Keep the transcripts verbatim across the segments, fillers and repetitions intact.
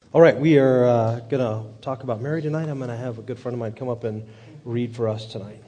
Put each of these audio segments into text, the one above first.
All right, we are uh, going to talk about Mary tonight. I'm going to have a good friend of mine come up and read for us tonight.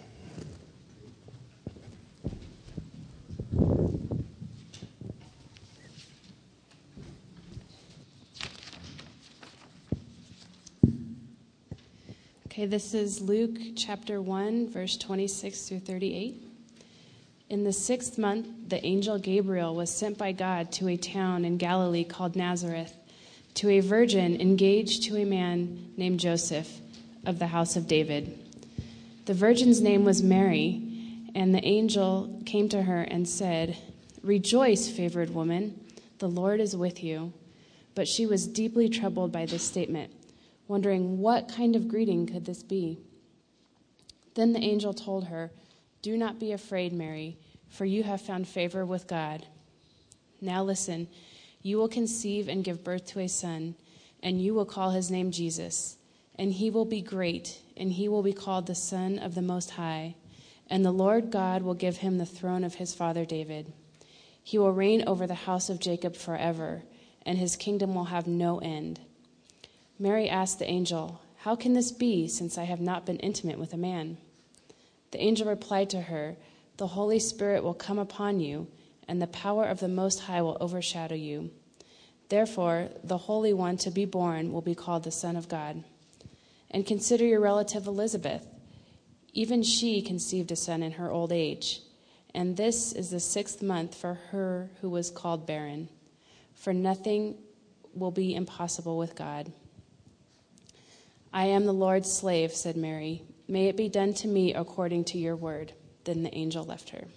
Okay, this is Luke chapter one, verse twenty-six through thirty-eight. In the sixth month, the angel Gabriel was sent by God to a town in Galilee called Nazareth, to a virgin engaged to a man named Joseph of the house of David. The virgin's name was Mary, and the angel came to her and said, "Rejoice, favored woman, the Lord is with you." But she was deeply troubled by this statement, wondering what kind of greeting could this be. Then the angel told her, "Do not be afraid, Mary, for you have found favor with God. Now listen, you will conceive and give birth to a son, and you will call his name Jesus. And he will be great, and he will be called the Son of the Most High. And the Lord God will give him the throne of his father David. He will reign over the house of Jacob forever, and his kingdom will have no end." Mary asked the angel, "How can this be, since I have not been intimate with a man?" The angel replied to her, "The Holy Spirit will come upon you, and the power of the Most High will overshadow you. Therefore, the Holy One to be born will be called the Son of God. And consider your relative Elizabeth. Even she conceived a son in her old age, and this is the sixth month for her who was called barren. For nothing will be impossible with God." "I am the Lord's slave," said Mary. "May it be done to me according to your word." Then the angel left her.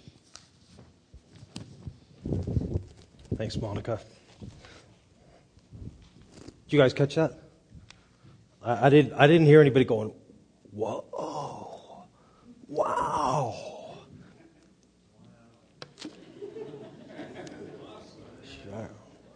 Thanks, Monica. Did you guys catch that? I, I didn't. I didn't hear anybody going, "Whoa, oh, wow." Sure.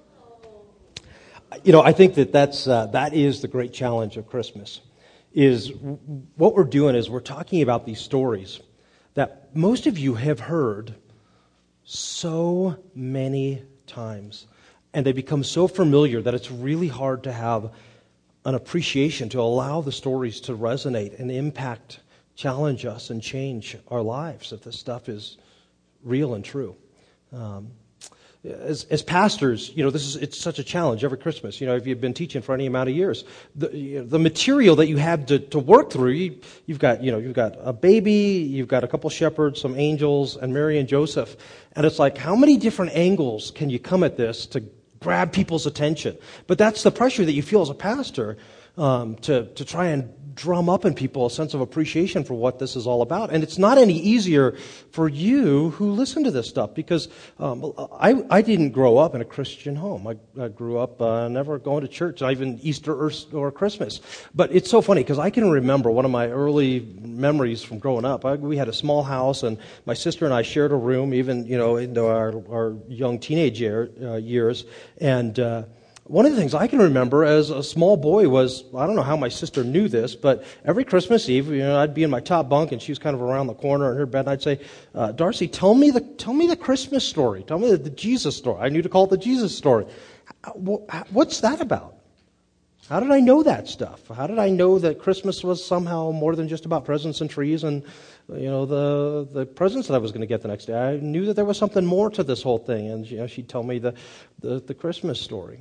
You know, I think that that's uh, that is the great challenge of Christmas. Is what we're doing is we're talking about these stories that most of you have heard so many times, and they become so familiar that it's really hard to have an appreciation, to allow the stories to resonate and impact, challenge us, and change our lives if this stuff is real and true. Um, As, as pastors, you know, this is it's such a challenge every Christmas. You know, if you've been teaching for any amount of years, the, you know, the material that you have to, to work through, you, you've got, you know, you've got a baby, you've got a couple shepherds, some angels, and Mary and Joseph, and it's like, how many different angles can you come at this to grab people's attention? But that's the pressure that you feel as a pastor, um, to to try and drum up in people a sense of appreciation for what this is all about. And it's not any easier for you who listen to this stuff, because um, I, I didn't grow up in a Christian home. I, I grew up uh, never going to church, not even Easter or, or Christmas. But it's so funny, because I can remember one of my early memories from growing up. I, we had a small house, and my sister and I shared a room, even, you know, into our, our young teenage year, uh, years. And uh one of the things I can remember as a small boy was, I don't know how my sister knew this, but every Christmas Eve, you know, I'd be in my top bunk and she was kind of around the corner in her bed, and I'd say, uh, "Darcy, tell me the tell me the Christmas story. Tell me the, the Jesus story." I knew to call it the Jesus story. What's that about? How did I know that stuff? How did I know that Christmas was somehow more than just about presents and trees and, you know, the the presents that I was going to get the next day? I knew that there was something more to this whole thing, and, you know, she'd tell me the the, the Christmas story.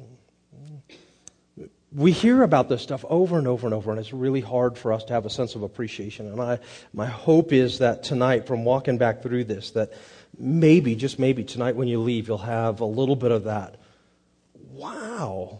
We hear about this stuff over and over and over, and it's really hard for us to have a sense of appreciation. And I, my hope is that tonight, from walking back through this, that maybe, just maybe, tonight when you leave, you'll have a little bit of that. Wow.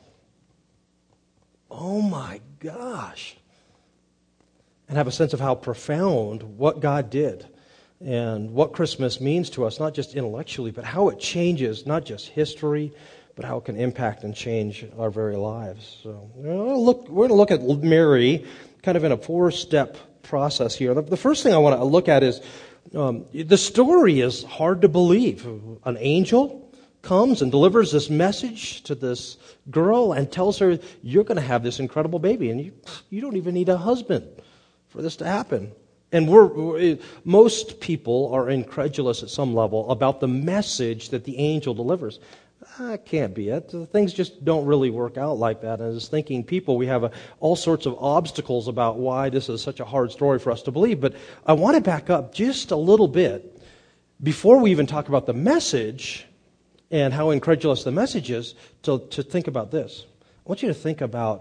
Oh my gosh. And have a sense of how profound what God did and what Christmas means to us, not just intellectually, but how it changes not just history, but how it can impact and change our very lives. So we're going to look, we're going to look at Mary kind of in a four-step process here. The, the first thing I want to look at is um, the story is hard to believe. An angel comes and delivers this message to this girl and tells her, "You're going to have this incredible baby, and you, you don't even need a husband for this to happen." And we're, we're most people are incredulous at some level about the message that the angel delivers. That can't be it. Things just don't really work out like that. And as thinking people, we have a, all sorts of obstacles about why this is such a hard story for us to believe. But I want to back up just a little bit before we even talk about the message and how incredulous the message is, to, to think about this. I want you to think about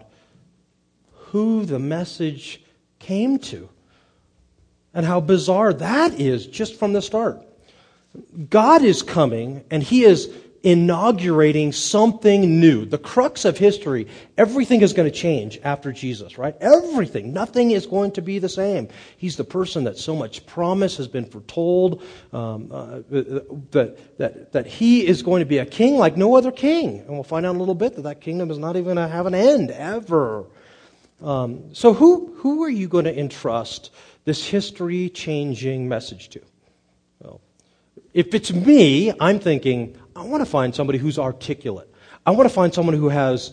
who the message came to and how bizarre that is just from the start. God is coming, and He is inaugurating something new. The crux of history, everything is going to change after Jesus, right? Everything. Nothing is going to be the same. He's the person that so much promise has been foretold, um, uh, that, that, that He is going to be a king like no other king. And we'll find out in a little bit that that kingdom is not even going to have an end, ever. Um, so who, who are you going to entrust this history-changing message to? Well, if it's me, I'm thinking, I want to find somebody who's articulate. I want to find someone who has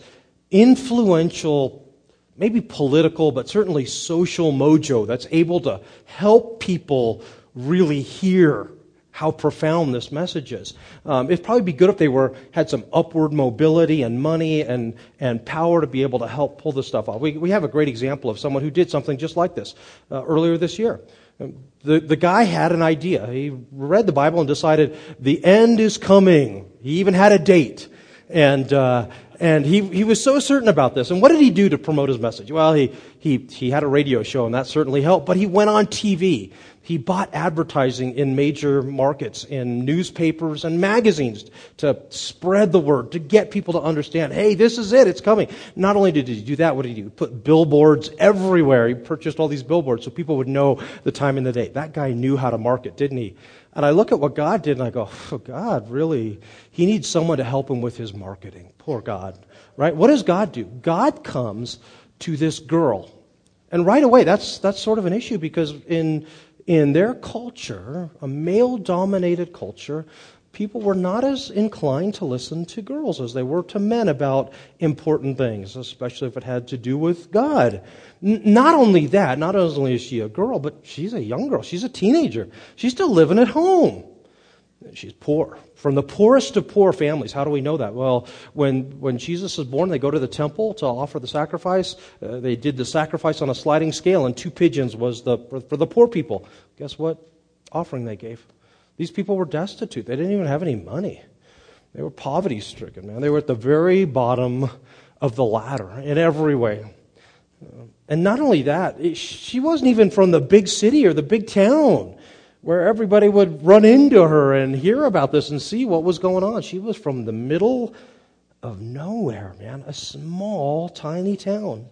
influential, maybe political, but certainly social mojo that's able to help people really hear how profound this message is. Um, it'd probably be good if they were had some upward mobility and money and, and power to be able to help pull this stuff off. We, we have a great example of someone who did something just like this uh, earlier this year. The, the guy had an idea. He read the Bible and decided the end is coming. He even had a date. And uh, and he, he was so certain about this. And what did he do to promote his message? Well, he, he, he had a radio show, and that certainly helped. But he went on T V. He bought advertising in major markets, in newspapers and magazines to spread the word, to get people to understand, hey, this is it, it's coming. Not only did he do that, what did he do? Put billboards everywhere. He purchased all these billboards so people would know the time and the date. That guy knew how to market, didn't he? And I look at what God did and I go, oh, God, really? He needs someone to help him with his marketing. Poor God. Right? What does God do? God comes to this girl. And right away, that's that's sort of an issue because in in their culture, a male-dominated culture, people were not as inclined to listen to girls as they were to men about important things, especially if it had to do with God. N- not only that, not only is she a girl, but she's a young girl. She's a teenager. She's still living at home. She's poor. From the poorest of poor families. How do we know that? Well, when when Jesus was born, they go to the temple to offer the sacrifice. Uh, they did the sacrifice on a sliding scale, and two pigeons was the for, for the poor people. Guess what offering they gave? These people were destitute. They didn't even have any money. They were poverty-stricken, man. They were at the very bottom of the ladder in every way. Uh, and not only that, it, she wasn't even from the big city or the big town where everybody would run into her and hear about this and see what was going on. She was from the middle of nowhere, man, a small, tiny town.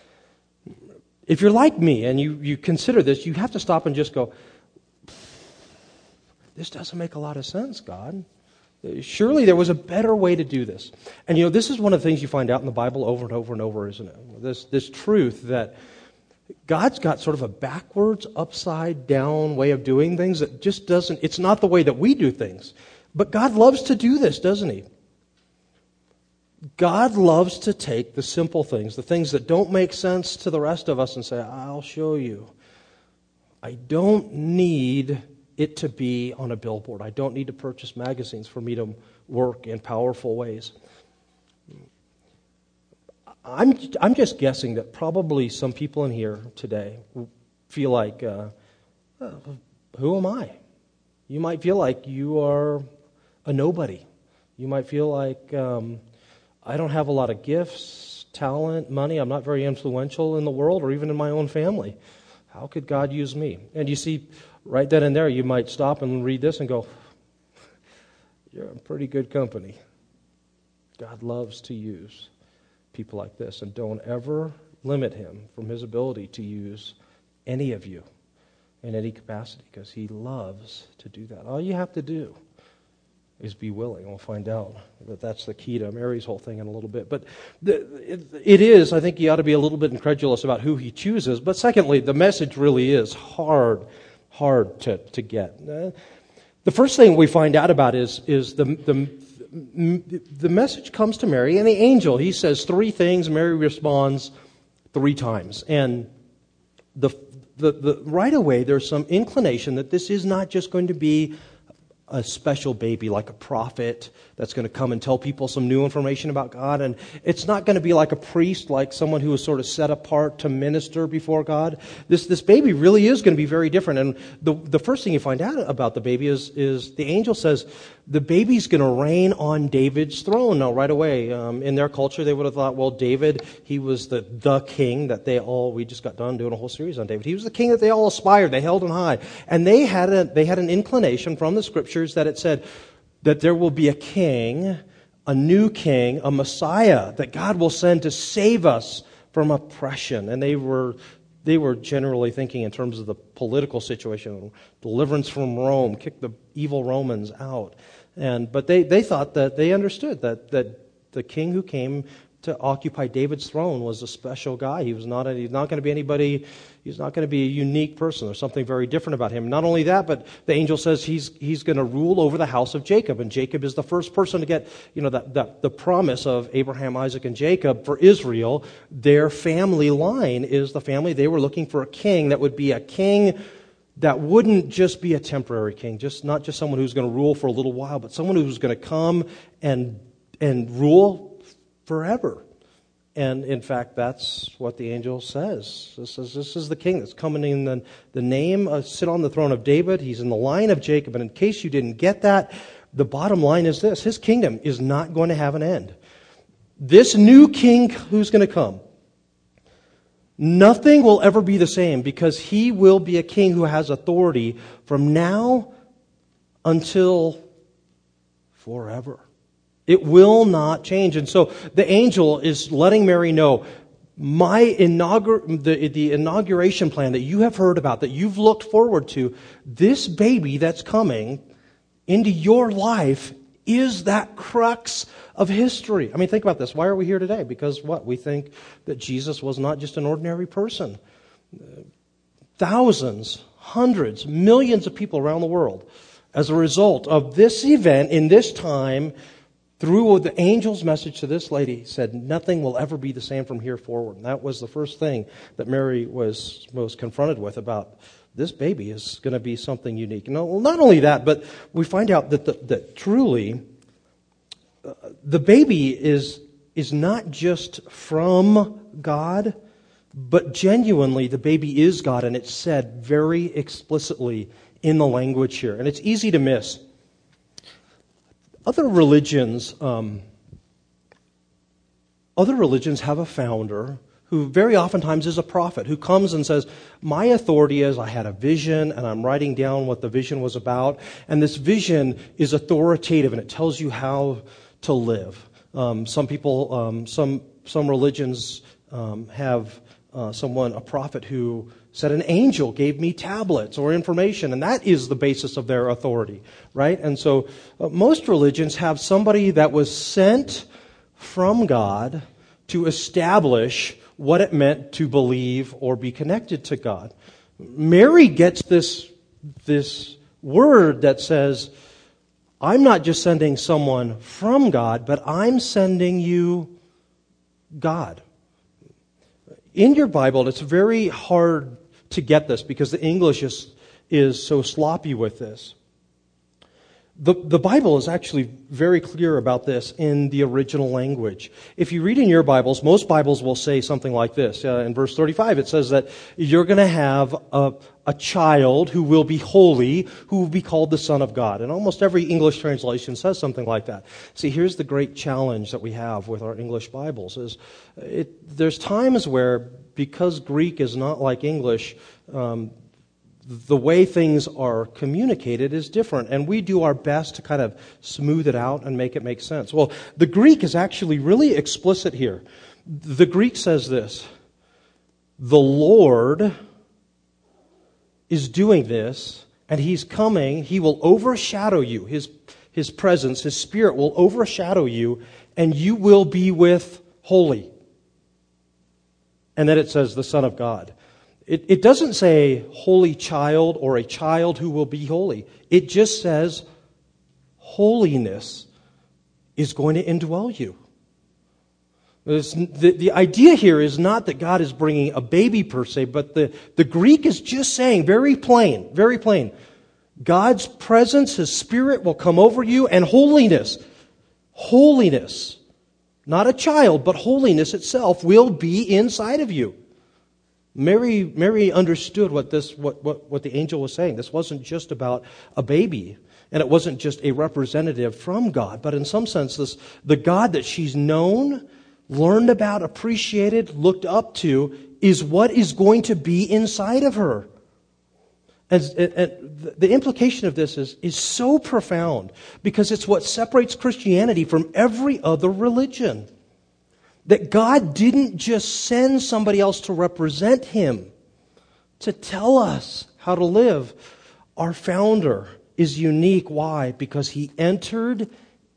If you're like me and you, you consider this, you have to stop and just go, this doesn't make a lot of sense, God. Surely there was a better way to do this. And you know, this is one of the things you find out in the Bible over and over and over, isn't it? This, this truth that God's got sort of a backwards, upside down way of doing things that just doesn't, it's not the way that we do things. But God loves to do this, doesn't He? God loves to take the simple things, the things that don't make sense to the rest of us and say, I'll show you. I don't need it to be on a billboard. I don't need to purchase magazines for me to work in powerful ways. I'm I'm just guessing that probably some people in here today feel like, uh, uh, who am I? You might feel like you are a nobody. You might feel like um, I don't have a lot of gifts, talent, money. I'm not very influential in the world or even in my own family. How could God use me? And you see, right then and there, you might stop and read this and go, you're in pretty good company. God loves to use people like this, and don't ever limit Him from His ability to use any of you in any capacity, because He loves to do that. All you have to do is be willing. We'll find out that that's the key to Mary's whole thing in a little bit. But the, it, it is, I think you ought to be a little bit incredulous about who He chooses. But secondly, the message really is hard, hard to, to get. Uh, the first thing we find out about is, is the, the The message comes to Mary, and the angel, he says three things. Mary responds three times. And the, the, the right away, there's some inclination that this is not just going to be a special baby, like a prophet that's going to come and tell people some new information about God. And it's not going to be like a priest, like someone who is sort of set apart to minister before God. This this baby really is going to be very different. And the the first thing you find out about the baby is, is the angel says the baby's going to reign on David's throne. Now, right away, um, in their culture, they would have thought, well, David, he was the, the king that they all, we just got done doing a whole series on David. He was the king that they all aspired, they held on high. And they had a, they had an inclination from the scriptures that it said that there will be a king, a new king, a Messiah that God will send to save us from oppression. And they were they were generally thinking in terms of the political situation, deliverance from Rome, kick the evil Romans out. And but they, they thought that they understood that that the king who came to occupy David's throne was a special guy. He was not a, he's not going to be anybody, he's not going to be a unique person. There's something very different about him. Not only that, but the angel says he's he's going to rule over the house of Jacob. And Jacob is the first person to get, you know, that, that the promise of Abraham, Isaac, and Jacob for Israel. Their family line is the family. They were looking for a king that would be a king that wouldn't just be a temporary king, just not just someone who's going to rule for a little while, but someone who's going to come and and rule forever. And in fact, that's what the angel says. This is, this is the king that's coming in the, the name, uh, sit on the throne of David. He's in the line of Jacob. And in case you didn't get that, the bottom line is this. His kingdom is not going to have an end. This new king who's going to come, nothing will ever be the same because he will be a king who has authority from now until forever. It will not change. And so the angel is letting Mary know, my inaugur- the, the inauguration plan that you have heard about, that you've looked forward to, this baby that's coming into your life is that crux of history. I mean, think about this. Why are we here today? Because what? We think that Jesus was not just an ordinary person. Thousands, hundreds, millions of people around the world, as a result of this event in this time, through the angel's message to this lady, said nothing will ever be the same from here forward. And that was the first thing that Mary was was confronted with about this baby is going to be something unique. No, well, not only that, but we find out that the, that truly uh, the baby is is not just from God, but genuinely the baby is God, and it's said very explicitly in the language here. And it's easy to miss. Other religions, um, other religions have a founder who very oftentimes is a prophet, who comes and says, my authority is I had a vision and I'm writing down what the vision was about. And this vision is authoritative and it tells you how to live. Um, some people, um, some some religions um, have uh, someone, a prophet, who said an angel gave me tablets or information, and that is the basis of their authority, right? And so uh, most religions have somebody that was sent from God to establish what it meant to believe or be connected to God. Mary gets this, this word that says, I'm not just sending someone from God, but I'm sending you God. In your Bible, it's very hard to get this because the English is, is so sloppy with this. The, the Bible is actually very clear about this in the original language. If you read in your Bibles, most Bibles will say something like this. Uh, in verse thirty-five, it says that you're going to have a, a child who will be holy, who will be called the Son of God. And almost every English translation says something like that. See, here's the great challenge that we have with our English Bibles is it, there's times where, because Greek is not like English, um, the way things are communicated is different, and we do our best to kind of smooth it out and make it make sense. Well, the Greek is actually really explicit here. The Greek says this, the Lord is doing this, and He's coming, He will overshadow you. His, His presence, His Spirit will overshadow you, and you will be with holy. And then it says the Son of God. It, it doesn't say holy child or a child who will be holy. It just says holiness is going to indwell you. The, the idea here is not that God is bringing a baby per se, but the, the Greek is just saying very plain, very plain, God's presence, His Spirit will come over you, and holiness, holiness, not a child, but holiness itself will be inside of you. Mary, Mary understood what this, what, what, what the angel was saying. This wasn't just about a baby, and it wasn't just a representative from God, but in some sense, this, the God that she's known, learned about, appreciated, looked up to, is what is going to be inside of her. And, and the implication of this is, is so profound because it's what separates Christianity from every other religion. That God didn't just send somebody else to represent Him, to tell us how to live. Our founder is unique. Why? Because He entered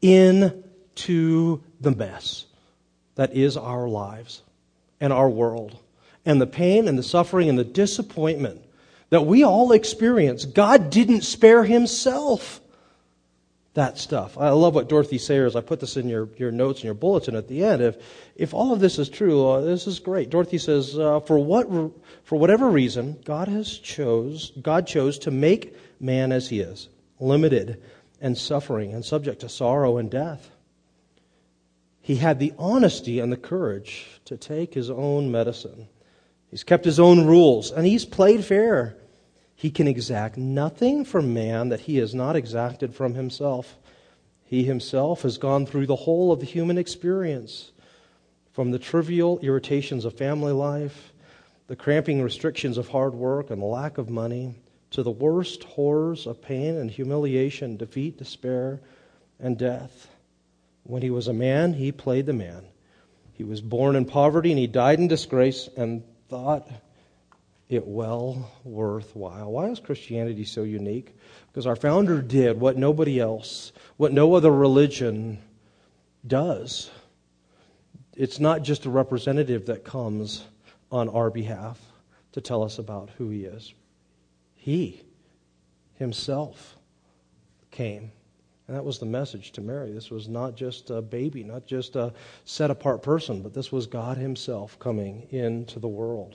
into the mess that is our lives and our world. And the pain and the suffering and the disappointment that we all experience. God didn't spare Himself that stuff. I love what Dorothy Sayers, I put this in your, your notes and your bulletin at the end. If if all of this is true, uh, this is great. Dorothy says, uh, for what for whatever reason, God has chose God chose to make man as he is, limited and suffering and subject to sorrow and death. He had the honesty and the courage to take His own medicine. He's kept His own rules, and He's played fair. He can exact nothing from man that He has not exacted from Himself. He Himself has gone through the whole of the human experience, from the trivial irritations of family life, the cramping restrictions of hard work and the lack of money, to the worst horrors of pain and humiliation, defeat, despair, and death. When He was a man, He played the man. He was born in poverty and He died in disgrace and thought it well worthwhile. Why is Christianity so unique? Because our founder did what nobody else, what no other religion does. It's not just a representative that comes on our behalf to tell us about who He is. He Himself came. And that was the message to Mary. This was not just a baby, not just a set-apart person, but this was God Himself coming into the world.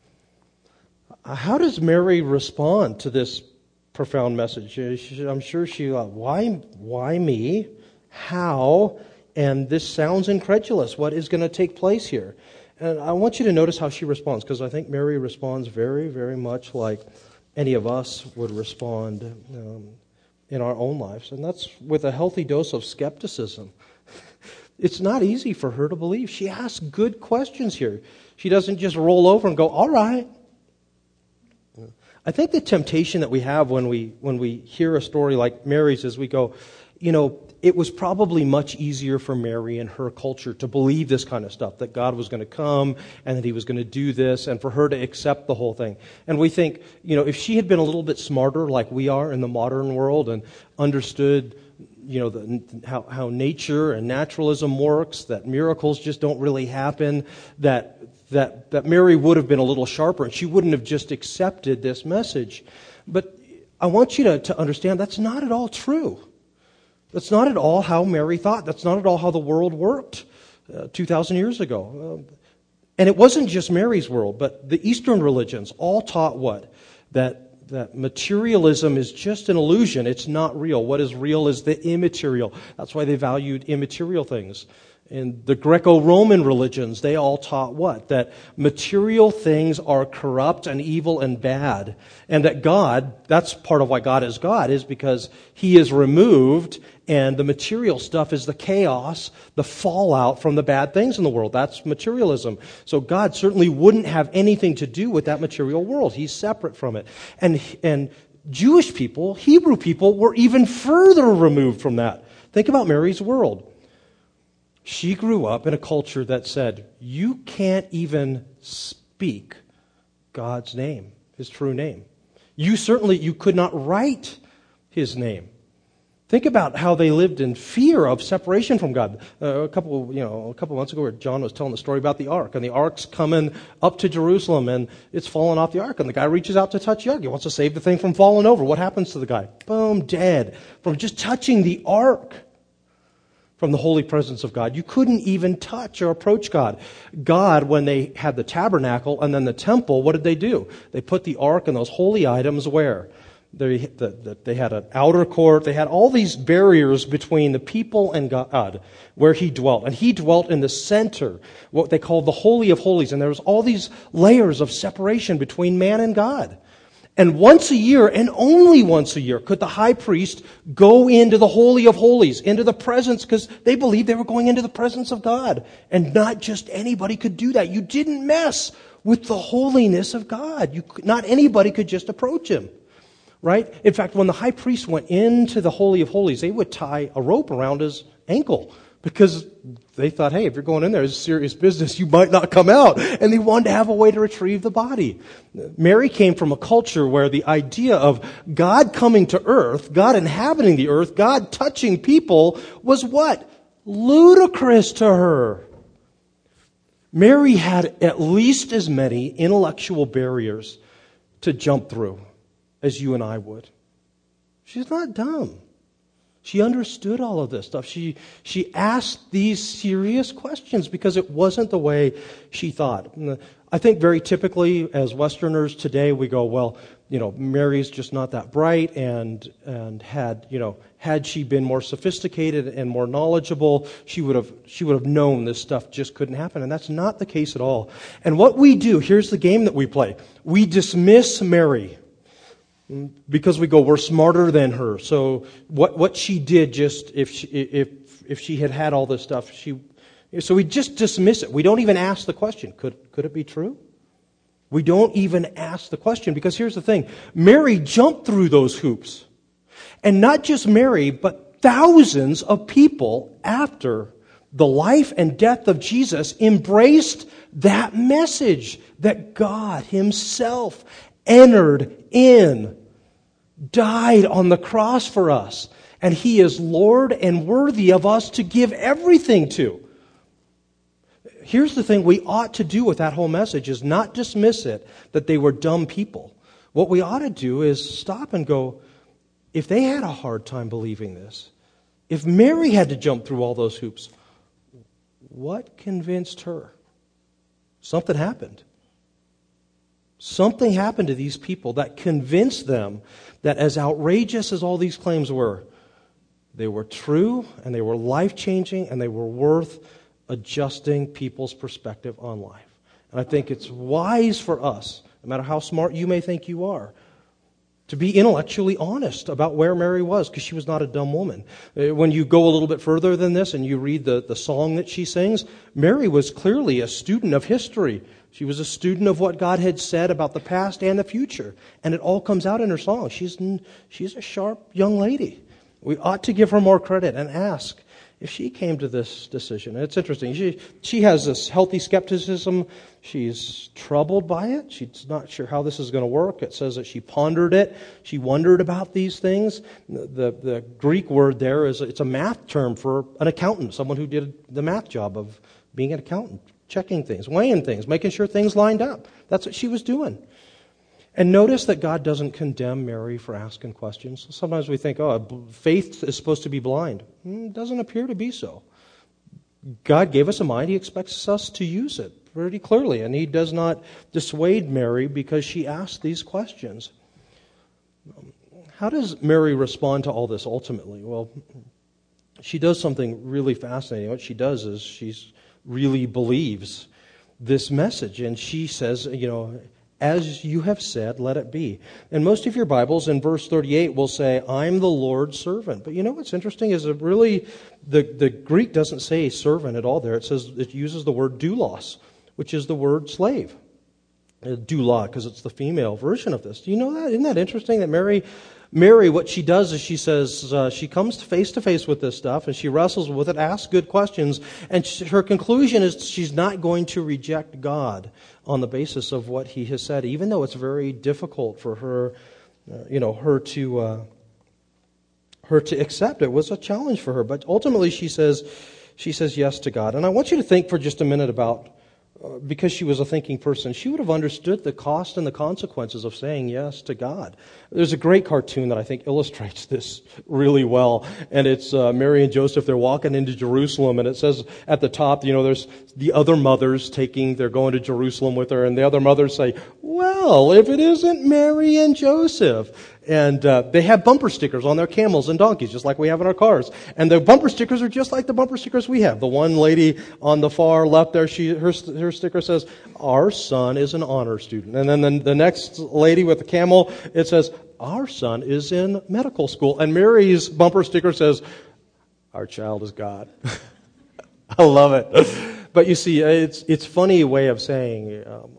How does Mary respond to this profound message? I'm sure she thought, why, why me? How? And this sounds incredulous. What is going to take place here? And I want you to notice how she responds, because I think Mary responds very, very much like any of us would respond um, in our own lives. And that's with a healthy dose of skepticism. It's not easy for her to believe. She asks good questions here. She doesn't just roll over and go, all right. I think the temptation that we have when we when we hear a story like Mary's is we go, you know, it was probably much easier for Mary and her culture to believe this kind of stuff, that God was going to come and that He was going to do this, and for her to accept the whole thing. And we think, you know, if she had been a little bit smarter like we are in the modern world and understood, you know, the, how, how nature and naturalism works, that miracles just don't really happen, that that that Mary would have been a little sharper and she wouldn't have just accepted this message. But I want you to, to understand that's not at all true. That's not at all how Mary thought. That's not at all how the world worked uh, two thousand years ago. Uh, and it wasn't just Mary's world, but the Eastern religions all taught what? That that materialism is just an illusion. It's not real. What is real is the immaterial. That's why they valued immaterial things. In the Greco-Roman religions, they all taught what? That material things are corrupt and evil and bad. And that God, that's part of why God is God, is because He is removed and the material stuff is the chaos, the fallout from the bad things in the world. That's materialism. So God certainly wouldn't have anything to do with that material world. He's separate from it. And, and Jewish people, Hebrew people, were even further removed from that. Think about Mary's world. She grew up in a culture that said, you can't even speak God's name, His true name. You certainly, you could not write His name. Think about how they lived in fear of separation from God. Uh, a couple, you know, a couple months ago, where John was telling the story about the ark, and the ark's coming up to Jerusalem, and it's falling off the ark, and the guy reaches out to touch the ark. He wants to save the thing from falling over. What happens to the guy? Boom, dead from just touching the ark. From the holy presence of God. You couldn't even touch or approach God. God, when they had the tabernacle and then the temple, what did they do? They put the ark and those holy items where? They, the, the, they had an outer court. They had all these barriers between the people and God, where he dwelt. And he dwelt in the center, what they called the Holy of Holies. And there was all these layers of separation between man and God. And once a year, and only once a year, could the high priest go into the Holy of Holies, into the presence, because they believed they were going into the presence of God. And not just anybody could do that. You didn't mess with the holiness of God. You, not anybody could just approach him. Right? In fact, when the high priest went into the Holy of Holies, they would tie a rope around his ankle because they thought, hey, if you're going in there, it's serious business. You might not come out. And they wanted to have a way to retrieve the body. Mary came from a culture where the idea of God coming to earth, God inhabiting the earth, God touching people was what? Ludicrous to her. Mary had at least as many intellectual barriers to jump through as you and I would. She's not dumb. She understood all of this stuff. She she asked these serious questions because it wasn't the way she thought. I think very typically as Westerners today we go, well, you know, Mary's just not that bright, and and had, you know, had she been more sophisticated and more knowledgeable, she would have she would have known this stuff just couldn't happen. And that's not the case at all. And what we do, here's the game that we play. We dismiss Mary. Because we go, we're smarter than her. So what what she did, just if she, if if she had had all this stuff, she so we just dismiss it. We don't even ask the question. Could could it be true? We don't even ask the question, because here's the thing: Mary jumped through those hoops, and not just Mary, but thousands of people after the life and death of Jesus embraced that message that God Himself entered in, died on the cross for us, and He is Lord and worthy of us to give everything to. Here's the thing we ought to do with that whole message is not dismiss it that they were dumb people. What we ought to do is stop and go, if they had a hard time believing this, if Mary had to jump through all those hoops, what convinced her? Something happened. Something happened to these people that convinced them that as outrageous as all these claims were, they were true and they were life-changing and they were worth adjusting people's perspective on life. And I think it's wise for us, no matter how smart you may think you are, to be intellectually honest about where Mary was, because she was not a dumb woman. When you go a little bit further than this and you read the, the song that she sings, Mary was clearly a student of history. She was a student of what God had said about the past and the future. And it all comes out in her song. She's, she's a sharp young lady. We ought to give her more credit and ask if she came to this decision. It's interesting. She, she has this healthy skepticism. She's troubled by it. She's not sure how this is going to work. It says that she pondered it. She wondered about these things. The, the Greek word there is, it's a math term for an accountant, someone who did the math job of being an accountant. Checking things, weighing things, making sure things lined up. That's what she was doing. And notice that God doesn't condemn Mary for asking questions. Sometimes we think, oh, faith is supposed to be blind. It doesn't appear to be so. God gave us a mind. He expects us to use it pretty clearly. And He does not dissuade Mary because she asked these questions. How does Mary respond to all this ultimately? Well, she does something really fascinating. What she does is she's really believes this message. And she says, you know, as you have said, let it be. And most of your Bibles in verse thirty-eight will say, I'm the Lord's servant. But you know what's interesting is it really, the, the Greek doesn't say servant at all there. It says, it uses the word doulos, which is the word slave. Uh, doulos, because it's the female version of this. Do you know that? Isn't that interesting that Mary... Mary, what she does is she says, uh, she comes face to face with this stuff and she wrestles with it, asks good questions, and she, her conclusion is she's not going to reject God on the basis of what He has said, even though it's very difficult for her, uh, you know, her to uh, her to accept. It was a challenge for her, but ultimately she says she says yes to God. And I want you to think for just a minute about. Uh, because she was a thinking person, she would have understood the cost and the consequences of saying yes to God. There's a great cartoon that I think illustrates this really well, and it's uh, Mary and Joseph. They're walking into Jerusalem, and it says at the top, you know, there's the other mothers taking, they're going to Jerusalem with her, and the other mothers say, well, well if it isn't Mary and Joseph? And uh, they have bumper stickers on their camels and donkeys, just like we have in our cars. And the bumper stickers are just like the bumper stickers we have. The one lady on the far left there, she her, her sticker says, "Our son is an honor student." And then the, the next lady with the camel, it says, "Our son is in medical school." And Mary's bumper sticker says, "Our child is God." I love it. But you see, it's it's a funny way of saying, um,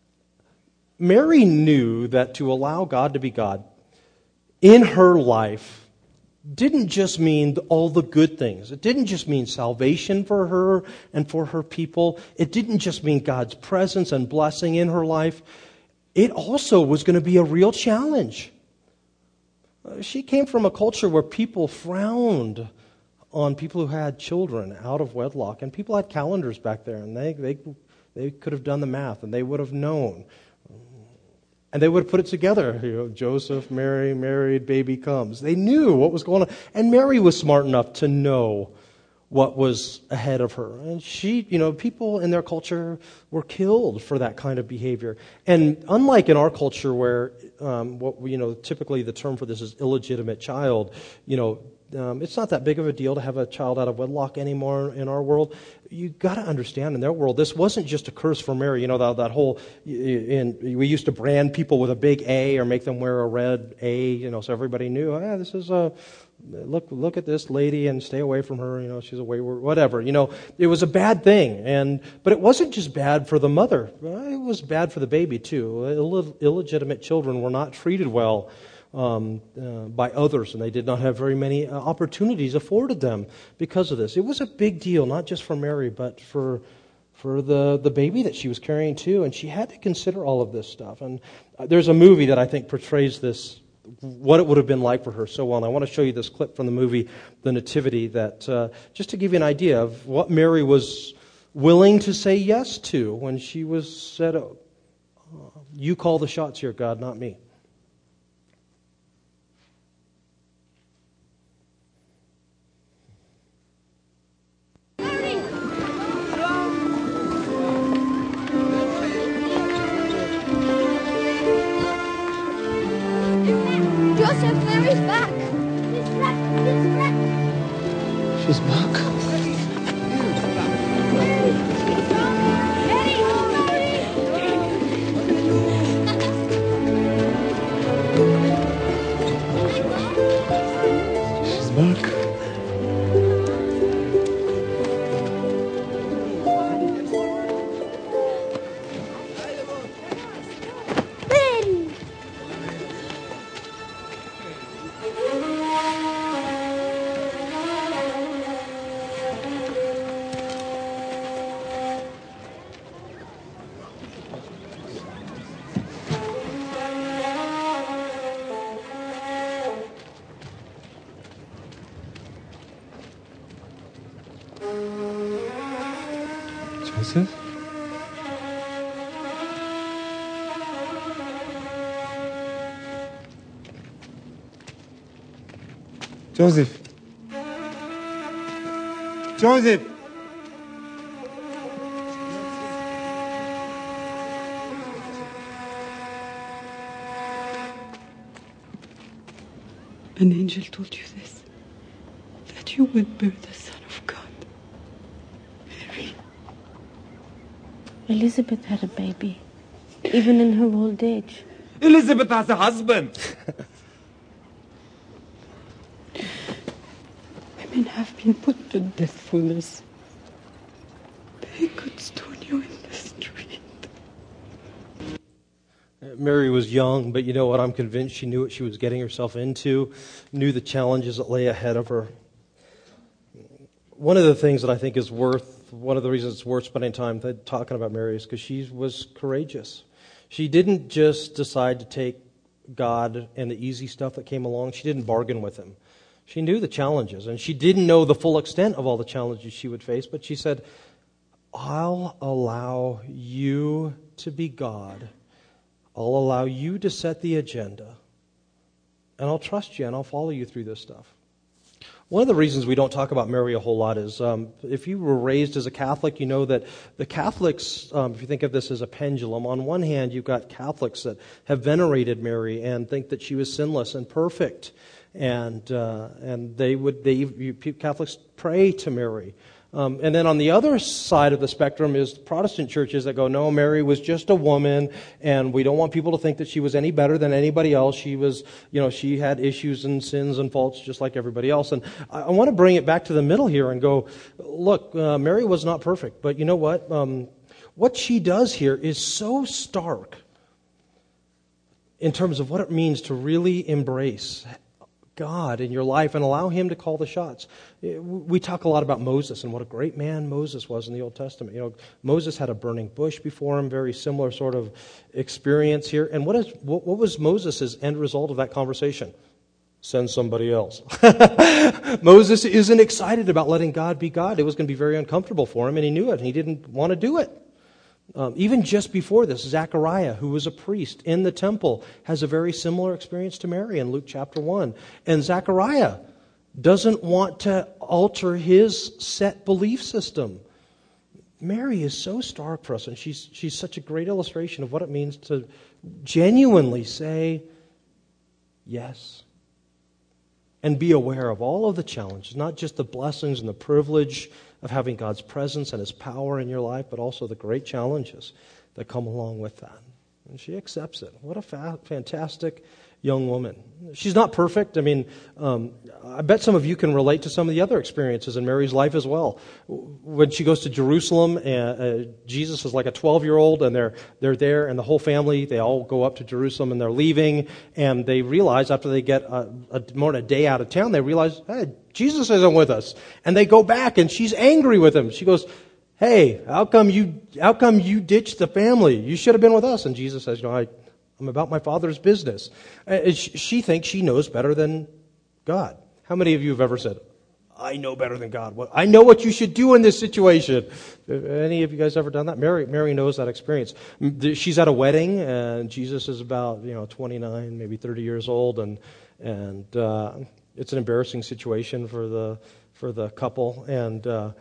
Mary knew that to allow God to be God in her life didn't just mean all the good things. It didn't just mean salvation for her and for her people. It didn't just mean God's presence and blessing in her life. It also was going to be a real challenge. Uh, she came from a culture where people frowned on people who had children out of wedlock. And people had calendars back there, and they, they, they could have done the math, and they would have known. And they would have put it together. You know, Joseph, Mary, married, baby comes. They knew what was going on. And Mary was smart enough to know what was ahead of her. And she, you know, people in their culture were killed for that kind of behavior. And unlike in our culture where, um, what you know, typically the term for this is illegitimate child, you know, Um, it's not that big of a deal to have a child out of wedlock anymore in our world. You got to understand, in their world, this wasn't just a curse for Mary. You know, that, that whole, in, we used to brand people with a big A or make them wear a red A, you know, so everybody knew, ah, this is a, look, look at this lady and stay away from her, you know, she's a wayward, whatever. You know, it was a bad thing. And, but it wasn't just bad for the mother. It was bad for the baby, too. Ill- illegitimate children were not treated well Um, uh, by others, and they did not have very many uh, opportunities afforded them because of this. It was a big deal, not just for Mary, but for for the, the baby that she was carrying too, and she had to consider all of this stuff. And uh, there's a movie that I think portrays this, what it would have been like for her so well. And I want to show you this clip from the movie The Nativity, that uh, just to give you an idea of what Mary was willing to say yes to when she was said, oh, "You call the shots here, God, not me." Joseph, Mary's back. He's back. He's back. She's back. She's back. Joseph? Joseph. Joseph. An angel told you this, that you would bear the Son of God. Mary. Elizabeth had a baby, even in her old age. Elizabeth has a husband. Women have been put to death for this. They could stone you in the street. Mary was young, but you know what? I'm convinced she knew what she was getting herself into, knew the challenges that lay ahead of her. One of the things that I think is worth, one of the reasons it's worth spending time talking about Mary is because she was courageous. She didn't just decide to take God and the easy stuff that came along. She didn't bargain with him. She knew the challenges, and she didn't know the full extent of all the challenges she would face, but she said, I'll allow you to be God. I'll allow you to set the agenda, and I'll trust you, and I'll follow you through this stuff. One of the reasons we don't talk about Mary a whole lot is um, if you were raised as a Catholic, you know that the Catholics, um, if you think of this as a pendulum, on one hand you've got Catholics that have venerated Mary and think that she was sinless and perfect, and uh, and they would they you, Catholics pray to Mary. Um, and then on the other side of the spectrum is Protestant churches that go, no, Mary was just a woman, and we don't want people to think that she was any better than anybody else. She was, you know, she had issues and sins and faults just like everybody else. And I, I want to bring it back to the middle here and go, look, uh, Mary was not perfect, but you know what? Um, what she does here is so stark in terms of what it means to really embrace God in your life and allow Him to call the shots. We talk a lot about Moses and what a great man Moses was in the Old Testament. You know, Moses had a burning bush before him, very similar sort of experience here. And what is what, what was Moses' end result of that conversation? Send somebody else. Moses isn't excited about letting God be God. It was going to be very uncomfortable for him, and he knew it, and he didn't want to do it. Um, even just before this, Zechariah, who was a priest in the temple, has a very similar experience to Mary in Luke chapter one. And Zechariah doesn't want to alter his set belief system. Mary is so stark for us, and she's, she's such a great illustration of what it means to genuinely say yes. And be aware of all of the challenges, not just the blessings and the privilege of having God's presence and His power in your life, but also the great challenges that come along with that. And she accepts it. What a fa- fantastic young woman. She's not perfect. I mean, um, I bet some of you can relate to some of the other experiences in Mary's life as well. When she goes to Jerusalem, and uh, Jesus is like a twelve-year-old, and they're they're there, and the whole family, they all go up to Jerusalem, and they're leaving, and they realize after they get a, a, more than a day out of town, they realize, hey, Jesus isn't with us. And they go back, and she's angry with him. She goes, hey, how come you how come you ditched the family? You should have been with us. And Jesus says, you know, I, I'm about my Father's business. And she thinks she knows better than God. How many of you have ever said, I know better than God. I know what you should do in this situation. Any of you guys ever done that? Mary Mary knows that experience. She's at a wedding, and Jesus is about, you know, twenty-nine, maybe thirty years old, and and uh, it's an embarrassing situation for the for the couple. And uh,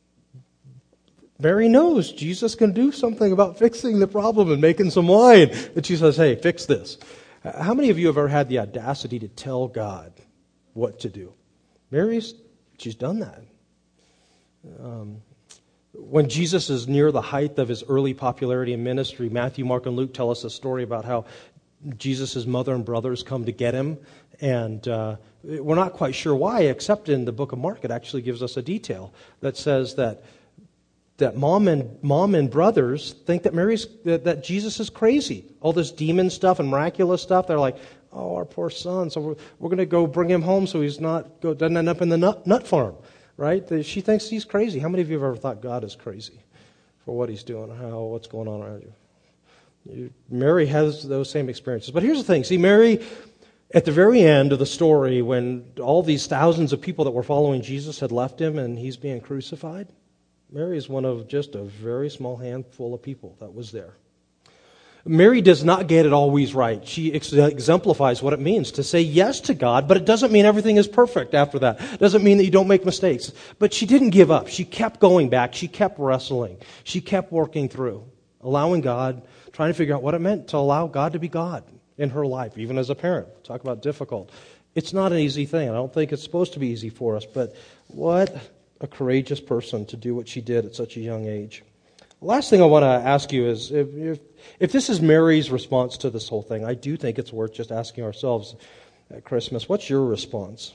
Mary knows Jesus can do something about fixing the problem and making some wine. And she says, hey, fix this. How many of you have ever had the audacity to tell God what to do? Mary's, she's done that. Um, when Jesus is near the height of his early popularity in ministry, Matthew, Mark, and Luke tell us a story about how Jesus' mother and brothers come to get him. And uh, we're not quite sure why, except in the book of Mark, it actually gives us a detail that says that that mom and mom and brothers think that Mary's that, that Jesus is crazy. All this demon stuff and miraculous stuff. They're like, oh, our poor son. So we're we're going to go bring him home so he's not go doesn't end up in the nut, nut farm, right? She thinks he's crazy. How many of you have ever thought God is crazy for what He's doing, how what's going on around you? you? Mary has those same experiences. But here's the thing. See, Mary, at the very end of the story, when all these thousands of people that were following Jesus had left him and he's being crucified, Mary is one of just a very small handful of people that was there. Mary does not get it always right. She ex- exemplifies what it means to say yes to God, but it doesn't mean everything is perfect after that. It doesn't mean that you don't make mistakes. But she didn't give up. She kept going back. She kept wrestling. She kept working through, allowing God, trying to figure out what it meant to allow God to be God in her life, even as a parent. Talk about difficult. It's not an easy thing. I don't think it's supposed to be easy for us, but what a courageous person to do what she did at such a young age. The last thing I want to ask you is, if, if if this is Mary's response to this whole thing, I do think it's worth just asking ourselves at Christmas, what's your response?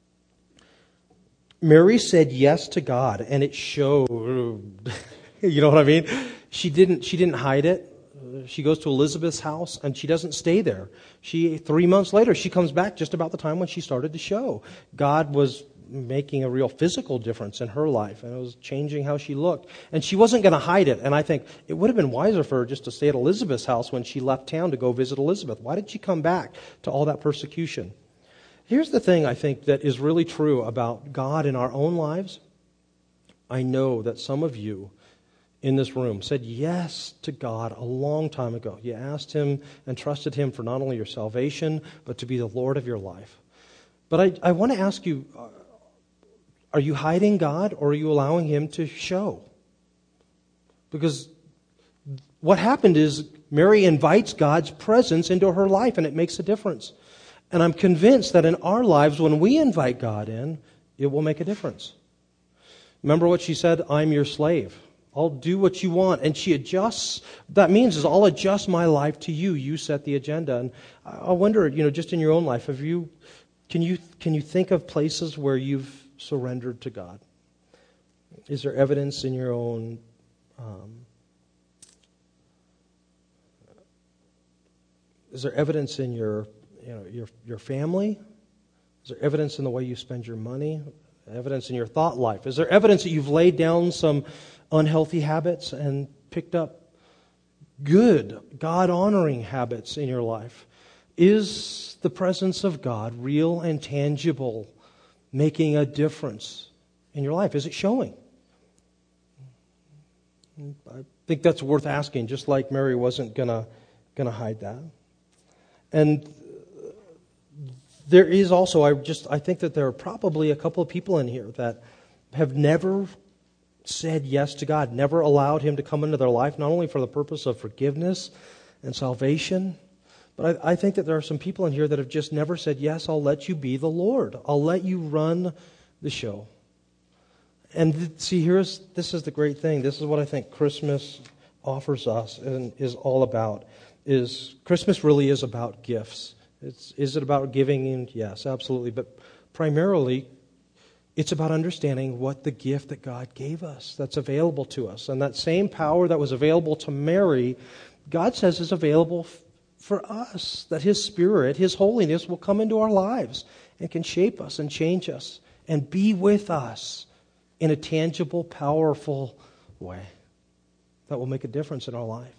Mary said yes to God, and it showed. You know what I mean? She didn't. She didn't hide it. She goes to Elizabeth's house, and she doesn't stay there. She three months later, she comes back just about the time when she started to show. God was making a real physical difference in her life, and it was changing how she looked. And she wasn't going to hide it. And I think it would have been wiser for her just to stay at Elizabeth's house when she left town to go visit Elizabeth. Why did she come back to all that persecution? Here's the thing I think that is really true about God in our own lives. I know that some of you in this room said yes to God a long time ago. You asked Him and trusted Him for not only your salvation, but to be the Lord of your life. But I, I want to ask you, Are you hiding God, or are you allowing Him to show? Because what happened is Mary invites God's presence into her life, and it makes a difference. And I'm convinced that in our lives, when we invite God in, it will make a difference. Remember what she said? I'm your slave. I'll do what you want. And she adjusts. That means is I'll adjust my life to you. You set the agenda. And I wonder, you know, just in your own life, have you, can you, can you think of places where you've surrendered to God? Is there evidence in your own um, is there evidence in your, you know, your your family? Is there evidence in the way you spend your money? Evidence in your thought life? Is there evidence that you've laid down some unhealthy habits and picked up good, God-honoring habits in your life? Is the presence of God real and tangible, making a difference in your life? Is it showing? I think that's worth asking, just like Mary wasn't gonna gonna hide that. And there is also, I just I think that there are probably a couple of people in here that have never said yes to God, never allowed Him to come into their life, not only for the purpose of forgiveness and salvation, but I, I think that there are some people in here that have just never said, yes, I'll let you be the Lord. I'll let you run the show. And th- see, here's this is the great thing. This is what I think Christmas offers us and is all about. Is Christmas really is about gifts. It's, is it about giving in? Yes, absolutely. But primarily, it's about understanding what the gift that God gave us that's available to us. And that same power that was available to Mary, God says is available f- for us. That His Spirit, His holiness will come into our lives and can shape us and change us and be with us in a tangible, powerful way that will make a difference in our life.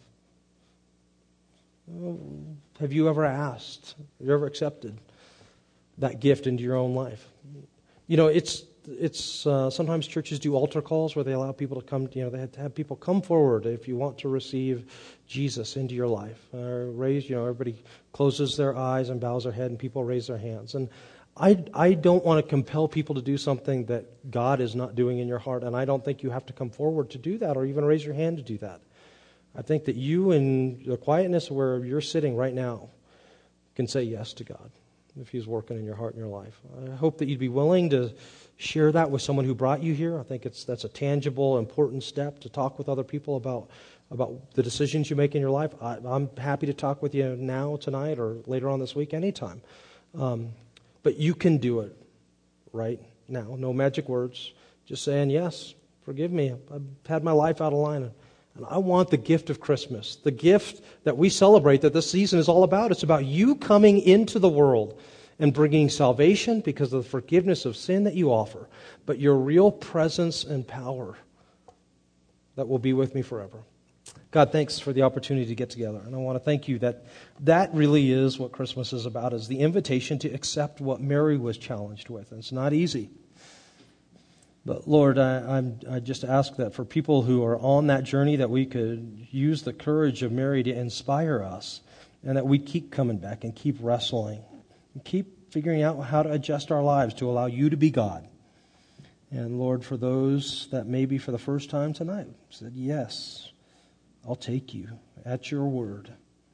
Have you ever asked, have you ever accepted that gift into your own life? You know, it's it's uh, sometimes churches do altar calls where they allow people to come, you know, they have to have people come forward if you want to receive Jesus into your life. Uh, raise, you know, everybody closes their eyes and bows their head and people raise their hands. And I, I don't want to compel people to do something that God is not doing in your heart, and I don't think you have to come forward to do that or even raise your hand to do that. I think that you, in the quietness where you're sitting right now, can say yes to God if He's working in your heart and your life. I hope that you'd be willing to share that with someone who brought you here. I think it's that's a tangible, important step to talk with other people about about the decisions you make in your life. I, I'm happy to talk with you now, tonight, or later on this week, anytime. Um, but you can do it right now. No magic words. Just saying, yes, forgive me. I've had my life out of line. And I want the gift of Christmas, the gift that we celebrate, that this season is all about. It's about you coming into the world and bringing salvation because of the forgiveness of sin that you offer, but your real presence and power that will be with me forever. God, thanks for the opportunity to get together. And I want to thank you that that really is what Christmas is about, is the invitation to accept what Mary was challenged with. And it's not easy. But Lord, I, I'm, I just ask that for people who are on that journey, that we could use the courage of Mary to inspire us, and that we keep coming back and keep wrestling, and keep figuring out how to adjust our lives to allow you to be God. And Lord, for those that maybe for the first time tonight said, yes, I'll take you at your word.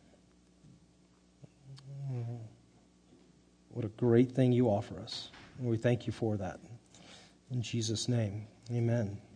What a great thing you offer us. And we thank you for that. In Jesus' name, amen.